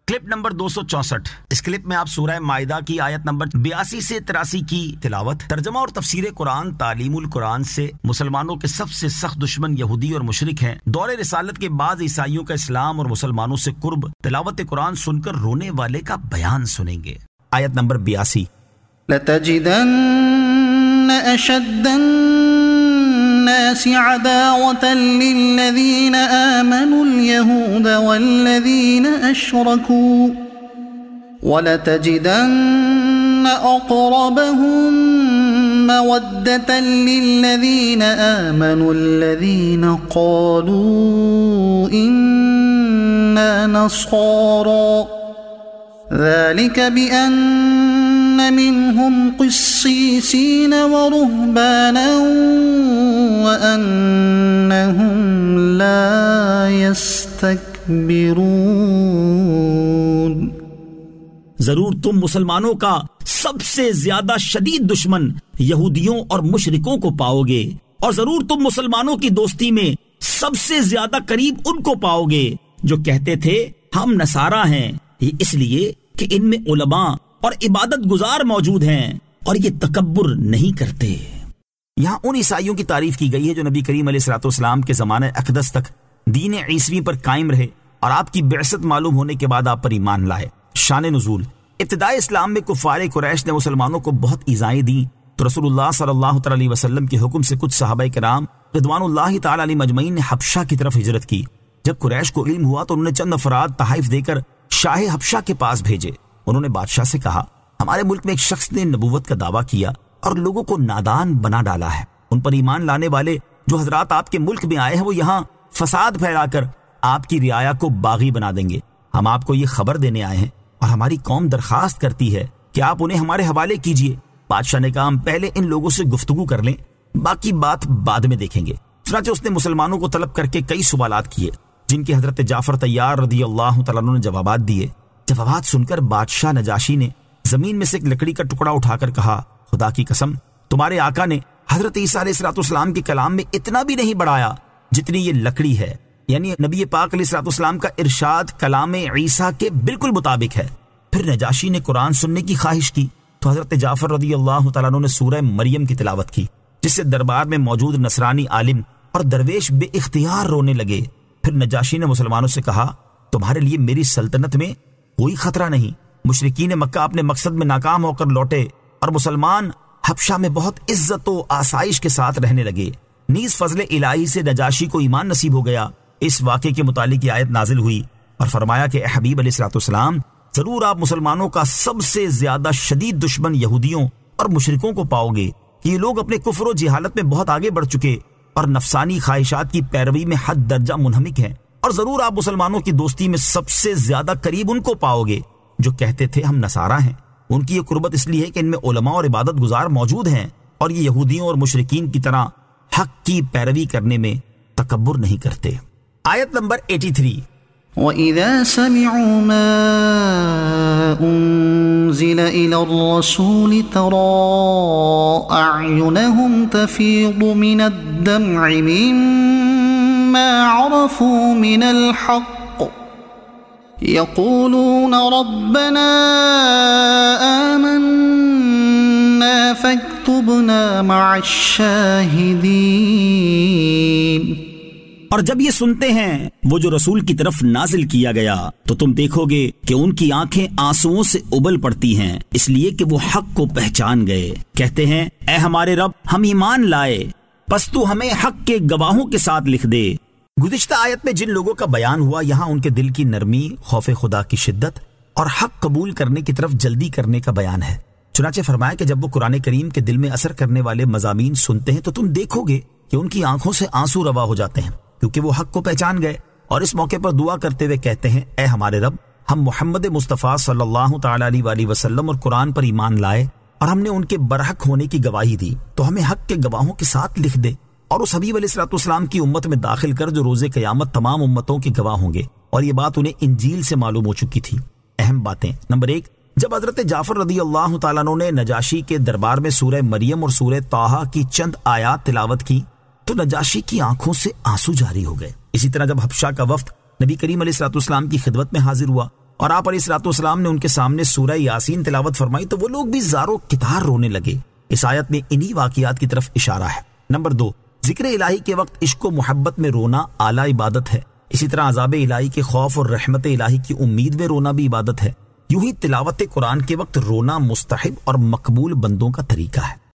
Clip number 264۔ اس clip میں آپ سورہ مائدہ کی آیت نمبر 82 سے 83 کی تلاوت، ترجمہ اور تفسیر قرآن، تعلیم القرآن سے مسلمانوں کے سب سے سخت دشمن یہودی اور مشرک ہیں۔ دور رسالت کے بعد عیسائیوں کا اسلام اور مسلمانوں سے قرب، تلاوت قرآن سن کر رونے والے کا بیان سنیں گے۔ آیت نمبر 82۔ لَتَجِدَنَّ أَشَدَّ النَّاسِ عَدَاوَةً لِّلَّذِينَ آمَنُوا الْيَهُودَ وَالَّذِينَ أَشْرَكُوا وَلَتَجِدَنَّ أَقْرَبَهُم مَّوَدَّةً لِّلَّذِينَ آمَنُوا الَّذِينَ قَالُوا إِنَّا نَصَارَىٰ ذلك بأن منهم قسيسين ورهبانا وأنهم لا يستكبرون۔ ضرور تم مسلمانوں کا سب سے زیادہ شدید دشمن یہودیوں اور مشرکوں کو پاؤ گے، اور ضرور تم مسلمانوں کی دوستی میں سب سے زیادہ قریب ان کو پاؤ گے جو کہتے تھے ہم نصارہ ہیں، یہ اس لیے کہ ان میں علماء اور عبادت گزار موجود ہیں اور یہ تکبر نہیں کرتے۔ یہاں ان عیسائیوں کی تعریف کی گئی ہے جو نبی کریم علیہ الصلوۃ والسلام کے زمانہ اقدس تک دین عیسوی پر قائم رہے اور آپ کی بعثت معلوم ہونے کے بعد آپ پر ایمان لائے۔ شان نزول، ابتدائی اسلام میں کفار قریش نے مسلمانوں کو بہت ایذائیں دیں تو رسول اللہ صلی اللہ علیہ وسلم کے حکم سے کچھ صحابہ کرام رضوان اللہ تعالی علیہ مجمعین نے حبشہ کی طرف ہجرت کی۔ جب قریش کو علم ہوا تو انہوں نے چند افراد تحائف دے کر شاہ حبشہ کے پاس بھیجے۔ انہوں نے بادشاہ سے کہا ہمارے ملک میں ایک شخص نے نبوت کا دعویٰ کیا اور لوگوں کو نادان بنا ڈالا ہے، ان پر ایمان لانے والے جو حضرات آپ کے ملک میں آئے ہیں وہ یہاں فساد پھیلا کر آپ کی رعایا کو باغی بنا دیں گے۔ ہم آپ کو یہ خبر دینے آئے ہیں اور ہماری قوم درخواست کرتی ہے کہ آپ انہیں ہمارے حوالے کیجئے۔ بادشاہ نے کہا ہم پہلے ان لوگوں سے گفتگو کر لیں، باقی بات بعد میں دیکھیں گے۔ چنانچہ اس نے مسلمانوں کو طلب کر کے کئی سوالات کیے جن کے حضرت جعفر طیار رضی اللہ تعالیٰ عنہ نے جوابات دیے۔ جوابات سن کر بادشاہ نجاشی نے زمین میں سے ایک لکڑی کا ٹکڑا اٹھا کر کہا خدا کی قسم تمہارے آقا نے حضرت عیسیٰ علیہ السلام کے کلام میں اتنا بھی نہیں بڑھایا جتنی یہ لکڑی ہے، یعنی نبی پاک علیہ السلام کا ارشاد کلام عیسیٰ کے بالکل مطابق ہے۔ پھر نجاشی نے قرآن سننے کی خواہش کی تو حضرت جعفر رضی اللہ تعالیٰ عنہ نے سورہ مریم کی تلاوت کی، جس سے دربار میں موجود نصرانی عالم اور درویش بے اختیار رونے لگے۔ پھر نجاشی نے مسلمانوں سے کہا تمہارے لیے میری سلطنت میں کوئی خطرہ نہیں۔ مشرکین مکہ اپنے مقصد میں ناکام ہو کر لوٹے اور مسلمان حبشہ میں بہت عزت و آسائش کے ساتھ رہنے لگے۔ نیز فضل الہی سے نجاشی کو ایمان نصیب ہو گیا۔ اس واقعے کے متعلق یہ آیت نازل ہوئی اور فرمایا کہ اے حبیب علیہ السلام ضرور آپ مسلمانوں کا سب سے زیادہ شدید دشمن یہودیوں اور مشرکوں کو پاؤ گے کہ یہ لوگ اپنے کفر و جہالت میں بہت آگے بڑھ چکے اور نفسانی خواہشات کی پیروی میں حد درجہ منہمک ہیں، اور ضرور آپ مسلمانوں کی دوستی میں سب سے زیادہ قریب ان کو پاؤ گے جو کہتے تھے ہم نصارہ ہیں۔ ان کی یہ قربت اس لیے ہے کہ ان میں علماء اور عبادت گزار موجود ہیں اور یہ یہودیوں اور مشرکین کی طرح حق کی پیروی کرنے میں تکبر نہیں کرتے۔ آیت نمبر 83۔ وَإِذَا سَمِعُوا مَا أُنزِلَ إِلَى الرَّسُولِ تَرَىٰ أَعْيُنَهُمْ تَفِيضُ مِنَ الدَّمْعِ مِمَّا عَرَفُوا مِنَ الْحَقِّ يَقُولُونَ رَبَّنَا آمَنَّا فَاكْتُبْنَا مَعَ الشَّاهِدِينَ۔ اور جب یہ سنتے ہیں وہ جو رسول کی طرف نازل کیا گیا تو تم دیکھو گے کہ ان کی آنکھیں آنسوؤں سے ابل پڑتی ہیں، اس لیے کہ وہ حق کو پہچان گئے۔ کہتے ہیں اے ہمارے رب ہم ایمان لائے، پس تو ہمیں حق کے گواہوں کے ساتھ لکھ دے۔ گزشتہ آیت میں جن لوگوں کا بیان ہوا یہاں ان کے دل کی نرمی، خوف خدا کی شدت اور حق قبول کرنے کی طرف جلدی کرنے کا بیان ہے۔ چنانچہ فرمایا کہ جب وہ قرآن کریم کے دل میں اثر کرنے والے مضامین سنتے ہیں تو تم دیکھو گے کہ ان کی آنکھوں سے آنسو روا ہو جاتے ہیں، کیونکہ وہ حق کو پہچان گئے اور اس موقع پر دعا کرتے ہوئے کہتے ہیں اے ہمارے رب ہم محمد مصطفیٰ صلی اللہ تعالی علیہ وآلہ وسلم اور قرآن پر ایمان لائے اور ہم نے ان کے برحق ہونے کی گواہی دی، تو ہمیں حق کے گواہوں کے ساتھ لکھ دے اور اس حبیب علیہ السلام کی امت میں داخل کر جو روز قیامت تمام امتوں کے گواہ ہوں گے۔ اور یہ بات انہیں انجیل سے معلوم ہو چکی تھی۔ اہم باتیں، نمبر 1، جب حضرت جعفر رضی اللہ تعالیٰ عنہ نے نجاشی کے دربار میں سورہ مریم اور سورہ طٰہٰ کی چند آیات تلاوت کی تو نجاشی کی آنکھوں سے آنسو جاری ہو گئے۔ اسی طرح جب حبشہ کا وفد نبی کریم علیہ السلام کی خدمت میں حاضر ہوا اور آپ علیہ الصلوۃ والسلام نے ان کے سامنے سورہ یاسین تلاوت فرمائی تو وہ لوگ بھی زارو کتار رونے لگے۔ اس آیت میں انہی واقعات کی طرف اشارہ ہے۔ نمبر 2، ذکر الہی کے وقت عشق و محبت میں رونا اعلیٰ عبادت ہے۔ اسی طرح عذاب الہی کے خوف اور رحمت الہی کی امید میں رونا بھی عبادت ہے۔ یوں ہی تلاوت قرآن کے وقت رونا مستحب اور مقبول بندوں کا طریقہ ہے۔